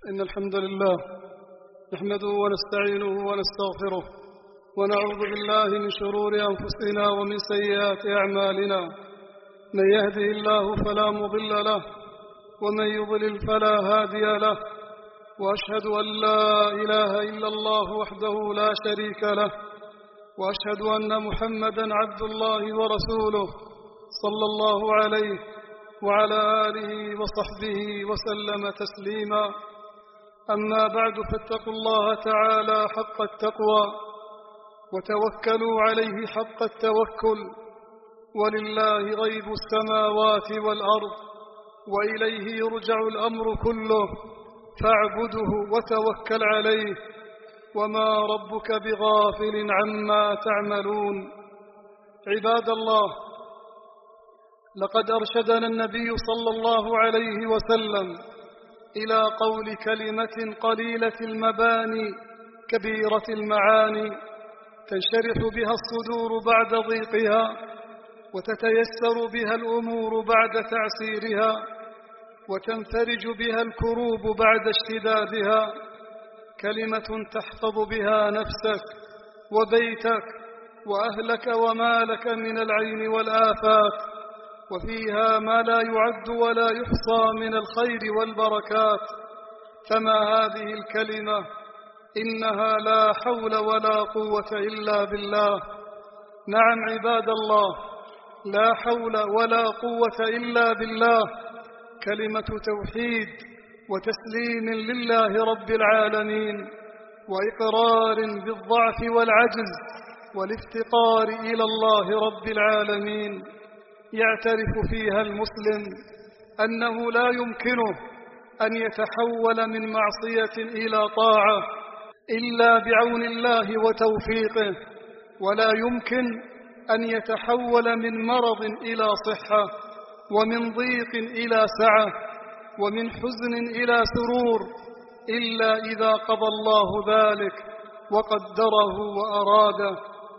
إن الحمد لله نحمده ونستعينه ونستغفره ونعوذ بالله من شرور أنفسنا ومن سيئات أعمالنا. من يهده الله فلا مضل له ومن يضلل فلا هادي له، وأشهد أن لا إله إلا الله وحده لا شريك له، وأشهد أن محمدا عبد الله ورسوله صلى الله عليه وعلى آله وصحبه وسلم تسليما. أما بعد، فاتقوا الله تعالى حق التقوى وتوكلوا عليه حق التوكل، ولله غيب السماوات والأرض وإليه يرجع الأمر كله، فاعبده وتوكل عليه وما ربك بغافل عما تعملون. عباد الله، لقد أرشدنا النبي صلى الله عليه وسلم إلى قول كلمة قليلة المباني كبيرة المعاني، تنشرح بها الصدور بعد ضيقها، وتتيسر بها الأمور بعد تعسيرها، وتنفرج بها الكروب بعد اشتدادها. كلمة تحفظ بها نفسك وبيتك وأهلك ومالك من العين والآفات، وفيها ما لا يعد ولا يحصى من الخير والبركات. فما هذه الكلمة؟ إنها لا حول ولا قوة إلا بالله. نعم عباد الله، لا حول ولا قوة إلا بالله، كلمة توحيد وتسليم لله رب العالمين، وإقرار بالضعف والعجز والافتقار إلى الله رب العالمين. يعترف فيها المسلم أنه لا يمكنه أن يتحول من معصية إلى طاعة إلا بعون الله وتوفيقه، ولا يمكن أن يتحول من مرض إلى صحة، ومن ضيق إلى سعة، ومن حزن إلى سرور، إلا إذا قضى الله ذلك وقدره وأراده.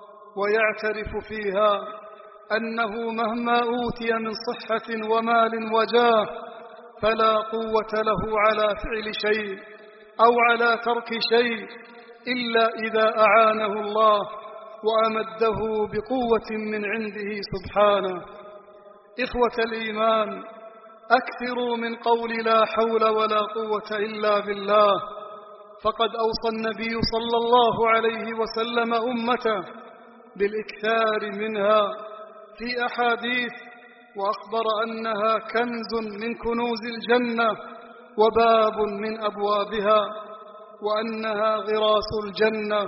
ويعترف فيها أنه مهما أوتي من صحة ومال وجاه فلا قوة له على فعل شيء أو على ترك شيء إلا إذا أعانه الله وأمده بقوة من عنده سبحانه. إخوة الإيمان، أكثروا من قول لا حول ولا قوة إلا بالله، فقد أوصى النبي صلى الله عليه وسلم أمته بالإكثار منها في أحاديث، وأخبر أنها كنز من كنوز الجنة وباب من أبوابها، وأنها غراس الجنة،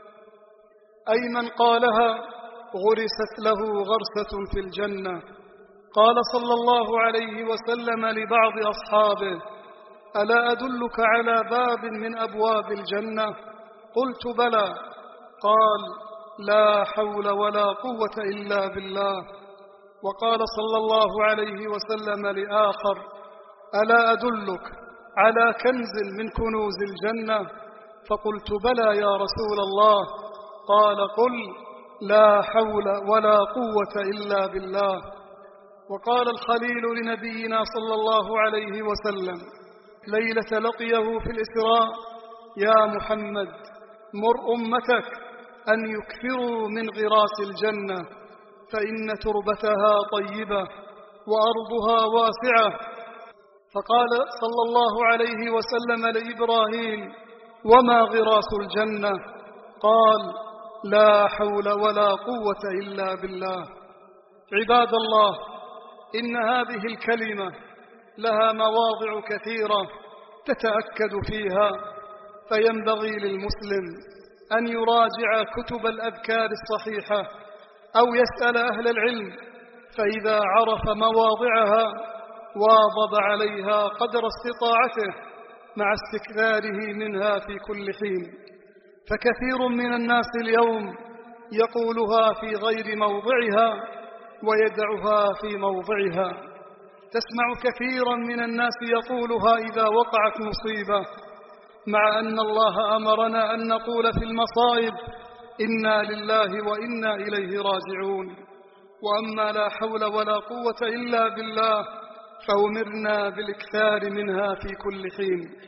أي من قالها غرست له غرسة في الجنة. قال صلى الله عليه وسلم لبعض أصحابه: ألا أدلك على باب من أبواب الجنة؟ قلت بلى. قال: لا حول ولا قوة إلا بالله. وقال صلى الله عليه وسلم لآخر: ألا أدلك على كنز من كنوز الجنة؟ فقلت بلى يا رسول الله. قال: قل لا حول ولا قوة إلا بالله. وقال الخليل لنبينا صلى الله عليه وسلم ليلة لقيه في الإسراء: يا محمد، مر أمتك أن يكثروا من غراس الجنة، فإن تربتها طيبة وأرضها واسعة. فقال صلى الله عليه وسلم لإبراهيم: وما غراس الجنة؟ قال: لا حول ولا قوة إلا بالله. عباد الله، إن هذه الكلمة لها مواضع كثيرة تتأكد فيها، فينبغي للمسلم أن يراجع كتب الأذكار الصحيحة أو يسأل أهل العلم، فإذا عرف مواضعها واظب عليها قدر استطاعته مع استكثاره منها في كل حين. فكثير من الناس اليوم يقولها في غير موضعها ويدعها في موضعها. تسمع كثيرا من الناس يقولها إذا وقعت مصيبة، مع أن الله أمرنا أن نقول في المصائب: إنا لله وإنا إليه راجعون. وأما لا حول ولا قوة إلا بالله فأمرنا بالإكثار منها في كل حين.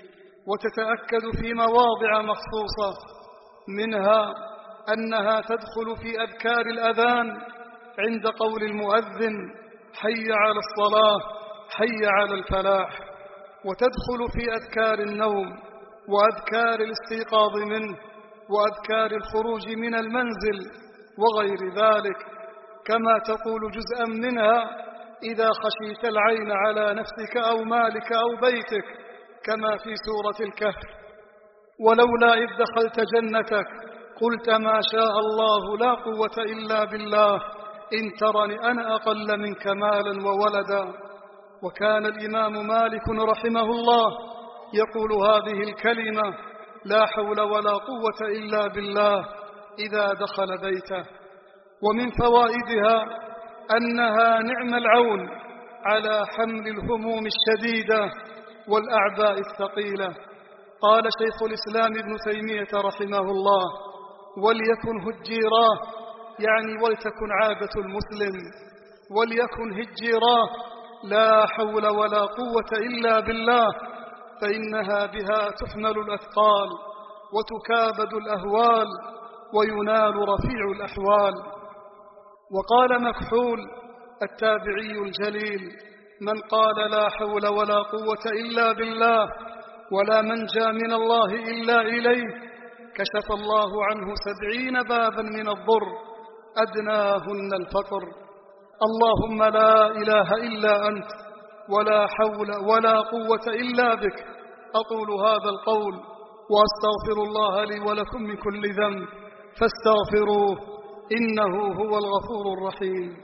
وتتأكد في مواضع مخصوصة، منها أنها تدخل في أذكار الأذان عند قول المؤذن حي على الصلاة حي على الفلاح، وتدخل في أذكار النوم وأذكار الاستيقاظ منه وأذكار الخروج من المنزل وغير ذلك، كما تقول جزءا منها إذا خشيت العين على نفسك أو مالك أو بيتك، كما في سورة الكهف: ولولا إذ دخلت جنتك قلت ما شاء الله لا قوة إلا بالله إن ترني أنا أقل منك مالا وولدا. وكان الإمام مالك رحمه الله يقول هذه الكلمة لا حول ولا قوة إلا بالله إذا دخل بيته. ومن فوائدها أنها نعم العون على حمل الهموم الشديدة والأعباء الثقيلة. قال شيخ الإسلام ابن تيمية رحمه الله: وليكن هجيراه، يعني ولتكن عادة المسلم، وليكن هجيراه لا حول ولا قوة إلا بالله، فإنها بها تحمل الأثقال وتكابد الأهوال وينال رفيع الأحوال. وقال مكحول التابعي الجليل: من قال لا حول ولا قوة إلا بالله ولا منجى من الله إلا إليه كشف الله عنه 70 بابا من الضر أدناهن الفقر. اللهم لا إله إلا أنت ولا حول ولا قوة إلا بك. أقول هذا القول وأستغفر الله لي ولكم من كل ذنب فاستغفروه إنه هو الغفور الرحيم.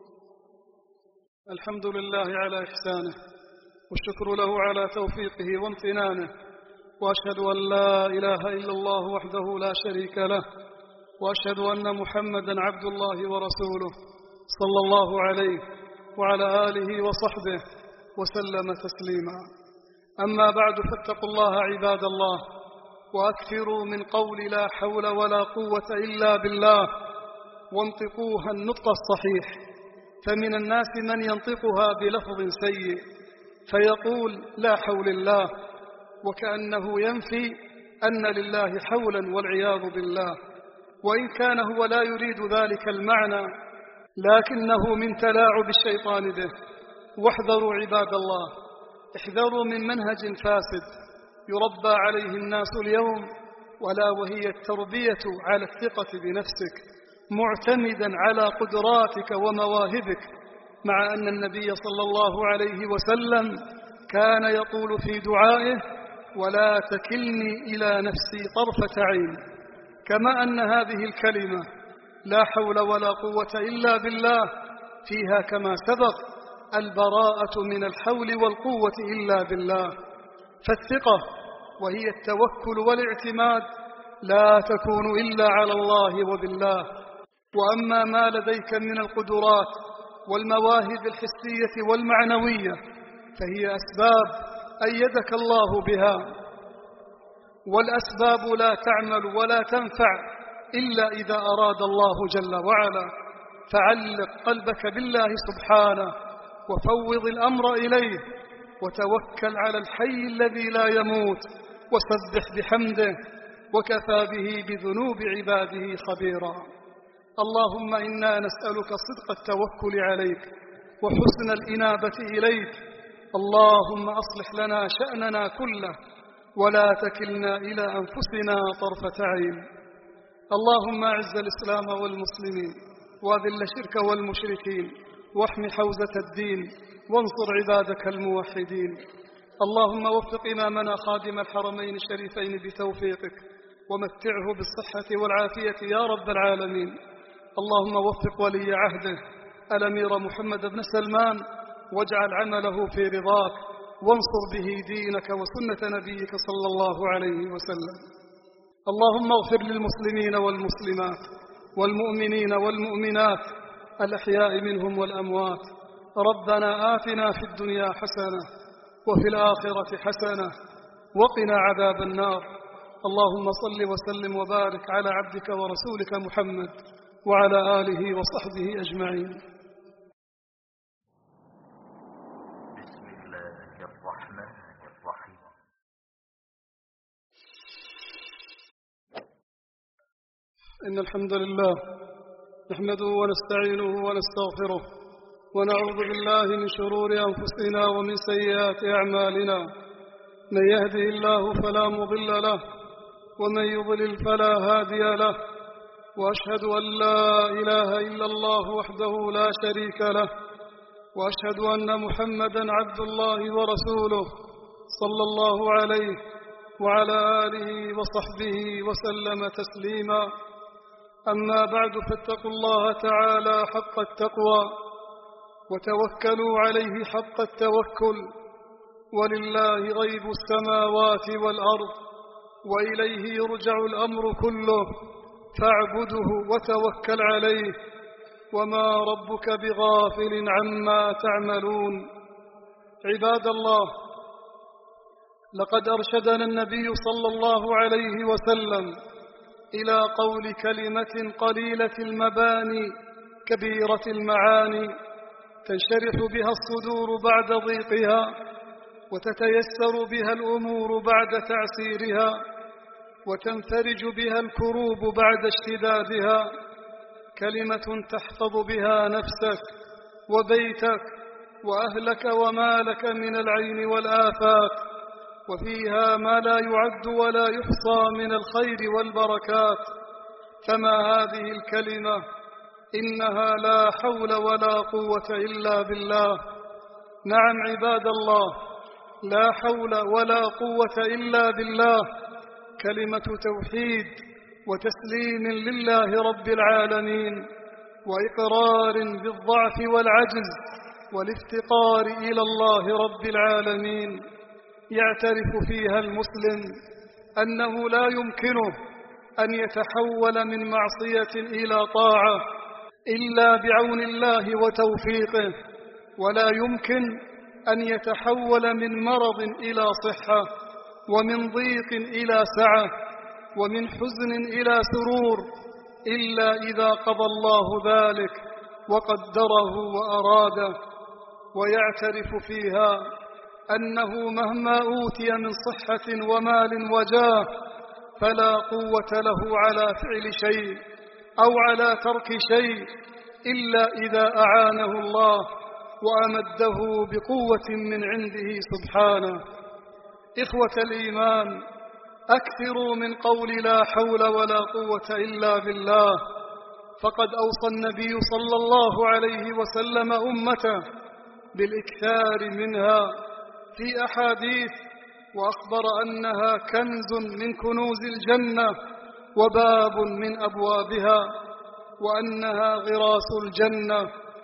الحمد لله على إحسانه، والشكر له على توفيقه وامتنانه، وأشهد أن لا إله إلا الله وحده لا شريك له، وأشهد أن محمدًا عبد الله ورسوله صلى الله عليه وعلى آله وصحبه وسلم تسليما. أما بعد، فاتقوا الله عباد الله، وأكثروا من قول لا حول ولا قوة إلا بالله، وانطقوها النطق الصحيح. فمن الناس من ينطقها بلفظ سيء فيقول لا حول الله، وكأنه ينفي أن لله حولا والعياذ بالله، وإن كان هو لا يريد ذلك المعنى، لكنه من تلاعب الشيطان به. واحذروا عباد الله، احذروا من منهج فاسد يربى عليه الناس اليوم، ولا وهي التربية على الثقة بنفسك معتمدا على قدراتك ومواهبك، مع أن النبي صلى الله عليه وسلم كان يقول في دعائه: ولا تكلني إلى نفسي طرفة عين. كما أن هذه الكلمة لا حول ولا قوة إلا بالله فيها كما سبق البراءة من الحول والقوة إلا بالله. فالثقة وهي التوكل والاعتماد لا تكون إلا على الله وبالله. وأما ما لديك من القدرات والمواهب الحسية والمعنوية فهي أسباب أيدك الله بها، والأسباب لا تعمل ولا تنفع إلا إذا أراد الله جل وعلا. فعلق قلبك بالله سبحانه وفوض الأمر إليه، وتوكل على الحي الذي لا يموت، وسبح بحمده، وكفى به بذنوب عباده خبيرا. اللهم إنا نسألك صدق التوكل عليك وحسن الإنابة إليك. اللهم أصلح لنا شأننا كله ولا تكلنا إلى أنفسنا طرفة عين. اللهم أعز الإسلام والمسلمين، وأذل الشرك والمشركين، واحم حوزة الدين، وانصر عبادك الموحدين. اللهم وفق إمامنا خادم الحرمين الشريفين بتوفيقك، ومتعه بالصحة والعافية يا رب العالمين. اللهم وفق ولي عهده الأمير محمد بن سلمان، واجعل عمله في رضاك، وانصر به دينك وسنة نبيك صلى الله عليه وسلم. اللهم اغفر للمسلمين والمسلمات والمؤمنين والمؤمنات الأحياء منهم والأموات. ربنا آتنا في الدنيا حسنة وفي الآخرة حسنة وقنا عذاب النار. اللهم صل وسلم وبارك على عبدك ورسولك محمد وعلى آله وصحبه أجمعين. إن الحمد لله نحمده ونستعينه ونستغفره ونعوذ بالله من شرور أنفسنا ومن سيئات أعمالنا. من يهده الله فلا مضل له ومن يضلل فلا هادي له، وأشهد أن لا إله إلا الله وحده لا شريك له، وأشهد أن محمدا عبد الله ورسوله صلى الله عليه وعلى آله وصحبه وسلم تسليما. أما بعد، فاتقوا الله تعالى حق التقوى وتوكلوا عليه حق التوكل، ولله غيب السماوات والأرض وإليه يرجع الأمر كله، فاعبده وتوكل عليه وما ربك بغافل عما تعملون. عباد الله، لقد أرشدنا النبي صلى الله عليه وسلم إلى قول كلمة قليلة المباني كبيرة المعاني، تنشرح بها الصدور بعد ضيقها، وتتيسر بها الأمور بعد تعسيرها، وتنفرج بها الكروب بعد اشتدادها. كلمة تحفظ بها نفسك وبيتك وأهلك ومالك من العين والآفات، وفيها ما لا يعد ولا يحصى من الخير والبركات. فما هذه الكلمة؟ إنها لا حول ولا قوة إلا بالله. نعم عباد الله، لا حول ولا قوة إلا بالله، كلمة توحيد وتسليم لله رب العالمين، وإقرار بالضعف والعجز والافتقار إلى الله رب العالمين. يعترف فيها المسلم أنه لا يمكنه أن يتحول من معصية إلى طاعة إلا بعون الله وتوفيقه، ولا يمكن أن يتحول من مرض إلى صحة، ومن ضيق إلى سعة، ومن حزن إلى سرور، إلا إذا قضى الله ذلك وقدره وأراده. ويعترف فيها أنه مهما أوتي من صحة ومال وجاه فلا قوة له على فعل شيء أو على ترك شيء إلا إذا أعانه الله وأمده بقوة من عنده سبحانه. إخوة الإيمان، أكثروا من قول لا حول ولا قوة إلا بالله، فقد أوصى النبي صلى الله عليه وسلم أمته بالإكثار منها في أحاديث، وأخبر أنها كنز من كنوز الجنة وباب من أبوابها، وأنها غراس الجنة،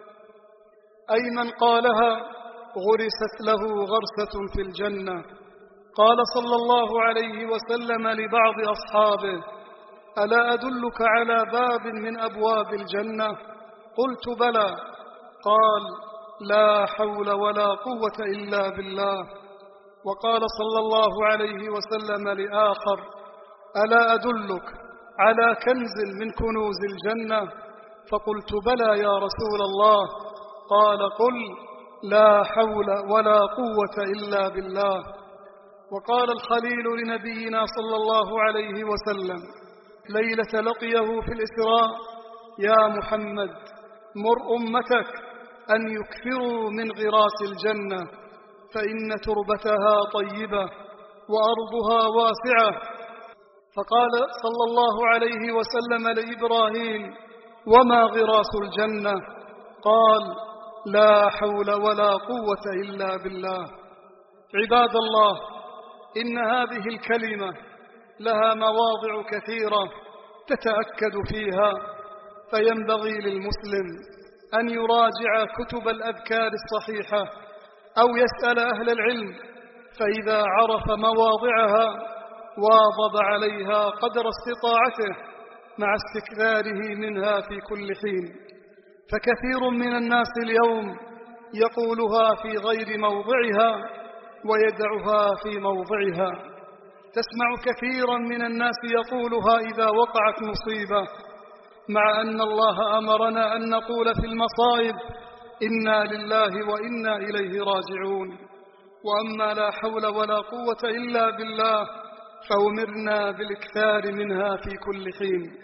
أي من قالها غرست له غرسة في الجنة. قال صلى الله عليه وسلم لبعض أصحابه: ألا أدلك على باب من أبواب الجنة؟ قلت بلى. قال: لا حول ولا قوة إلا بالله. وقال صلى الله عليه وسلم لآخر: ألا أدلك على كنز من كنوز الجنة؟ فقلت بلى يا رسول الله. قال: قل لا حول ولا قوة إلا بالله. وقال الخليل لنبينا صلى الله عليه وسلم ليلة لقيه في الإسراء: يا محمد، مر أمتك أن يكثروا من غراس الجنة، فإن تربتها طيبة وأرضها واسعة. فقال صلى الله عليه وسلم لإبراهيم: وما غراس الجنة؟ قال: لا حول ولا قوة إلا بالله. عباد الله، إن هذه الكلمة لها مواضع كثيرة تتأكد فيها، فينبغي للمسلم أن يراجع كتب الأذكار الصحيحة أو يسأل أهل العلم، فإذا عرف مواضعها واظب عليها قدر استطاعته مع استكثاره منها في كل حين. فكثير من الناس اليوم يقولها في غير موضعها ويدعها في موضعها. تسمع كثيرا من الناس يقولها إذا وقعت مصيبة، مع أن الله أمرنا أن نقول في المصائب: إنا لله وإنا إليه راجعون. وأما لا حول ولا قوة إلا بالله فأمرنا بالإكثار منها في كل حين.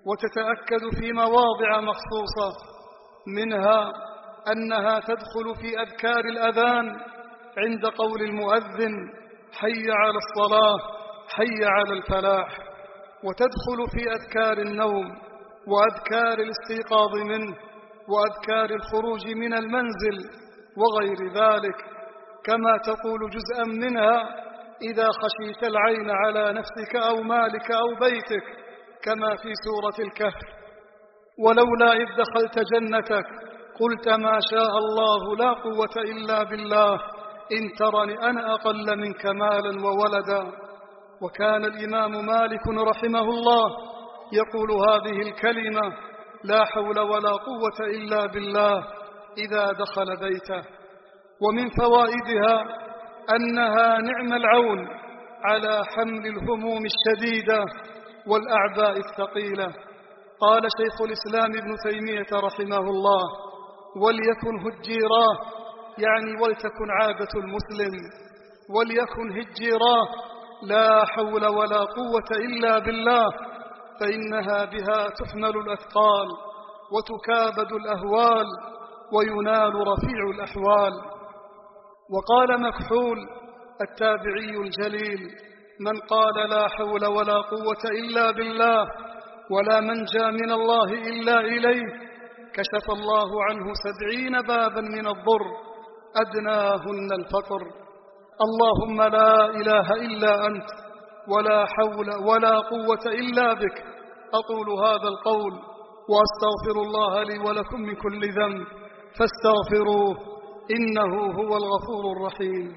وتتأكد في مواضع مخصوصة، منها أنها تدخل في أذكار الأذان عند قول المؤذن حي على الصلاة حي على الفلاح، وتدخل في أذكار النوم وأذكار الاستيقاظ منه وأذكار الخروج من المنزل وغير ذلك، كما تقول جزءا منها إذا خشيت العين على نفسك أو مالك أو بيتك، كما في سورة الكهف: ولولا إذ دخلت جنتك قلت ما شاء الله لا قوة إلا بالله إن ترني أنا أقل منك مالا وولدا. وكان الإمام مالك رحمه الله يقول هذه الكلمة لا حول ولا قوة إلا بالله إذا دخل بيته. ومن فوائدها أنها نعم العون على حمل الهموم الشديدة والأعباء الثقيلة. قال شيخ الإسلام ابن تيمية رحمه الله: وليكن هجيراه، يعني ولتكن عادة المسلم، وليكن هجيراه لا حول ولا قوة إلا بالله، فإنها بها تحمل الأثقال وتكابد الأهوال وينال رفيع الأحوال. وقال مكحول التابعي الجليل: من قال لا حول ولا قوة إلا بالله ولا منجى من الله إلا إليه كشف الله عنه 70 بابا من الضر أدناهن الفقر. اللهم لا إله إلا أنت ولا حول ولا قوة إلا بك. أقول هذا القول وأستغفر الله لي ولكم من كل ذنب فاستغفروه إنه هو الغفور الرحيم.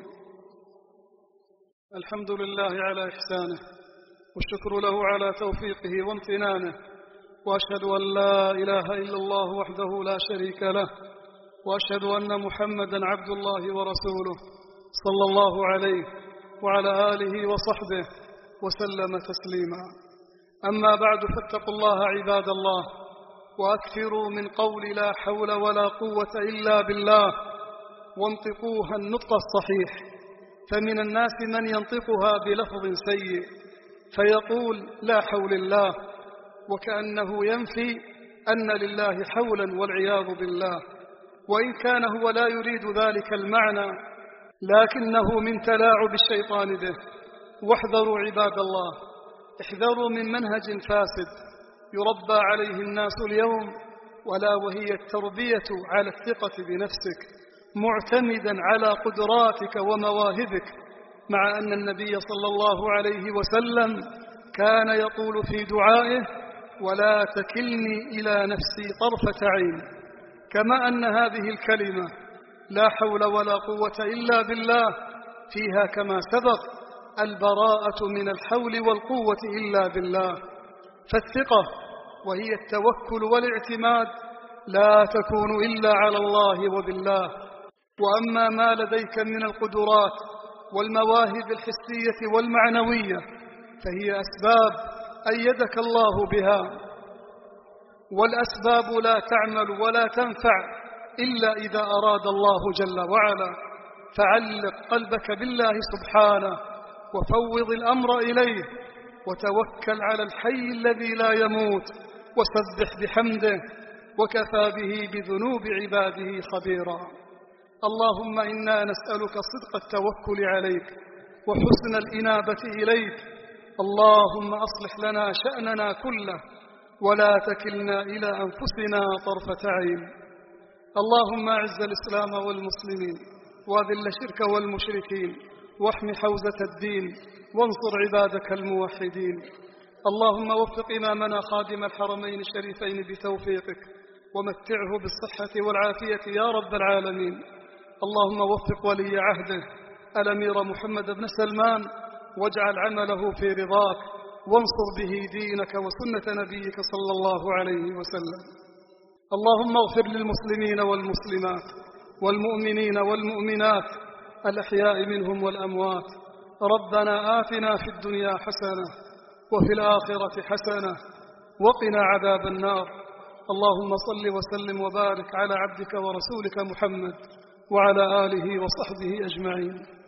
الحمد لله على إحسانه، والشكر له على توفيقه وامتنانه، وأشهد أن لا إله إلا الله وحده لا شريك له، وأشهد أن محمدا عبد الله ورسوله صلى الله عليه وعلى آله وصحبه وسلم تسليما. أما بعد، فاتقوا الله عباد الله، وأكثروا من قول لا حول ولا قوة إلا بالله، وانطقوها النطق الصحيح. فمن الناس من ينطقها بلفظ سيء فيقول لا حول الله، وكأنه ينفي أن لله حولا والعياذ بالله، وإن كان هو لا يريد ذلك المعنى، لكنه من تلاعب الشيطان به. واحذروا عباد الله، احذروا من منهج فاسد يربى عليه الناس اليوم، ولا وهي التربية على الثقة بنفسك معتمدا على قدراتك ومواهبك، مع أن النبي صلى الله عليه وسلم كان يقول في دعائه: ولا تكلني إلى نفسي طرفة عين. كما أن هذه الكلمة لا حول ولا قوة إلا بالله فيها كما سبق البراءة من الحول والقوة إلا بالله. فالثقة وهي التوكل والاعتماد لا تكون إلا على الله وبالله. وأما ما لديك من القدرات والمواهب الحسية والمعنوية فهي أسباب أيدك الله بها، والأسباب لا تعمل ولا تنفع إلا إذا أراد الله جل وعلا. فعلق قلبك بالله سبحانه وفوض الأمر إليه، وتوكل على الحي الذي لا يموت، وسبح بحمده، وكفى به بذنوب عباده خبيرا. اللهم إنا نسألك صدق التوكل عليك وحسن الإنابة إليك. اللهم أصلح لنا شأننا كله ولا تكلنا إلى أنفسنا طرفة عين. اللهم أعز الإسلام والمسلمين، وأذل الشرك والمشركين، واحم حوزة الدين، وانصر عبادك الموحدين. اللهم وفق إمامنا خادم الحرمين الشريفين بتوفيقك، ومتعه بالصحة والعافية يا رب العالمين. اللهم وفق ولي عهده الأمير محمد بن سلمان، واجعل عمله في رضاك، وانصر به دينك وسنة نبيك صلى الله عليه وسلم. اللهم اغفر للمسلمين والمسلمات والمؤمنين والمؤمنات الأحياء منهم والأموات. ربنا آتنا في الدنيا حسنة وفي الآخرة حسنة وقنا عذاب النار. اللهم صل وسلم وبارك على عبدك ورسولك محمد وعلى آله وصحبه أجمعين.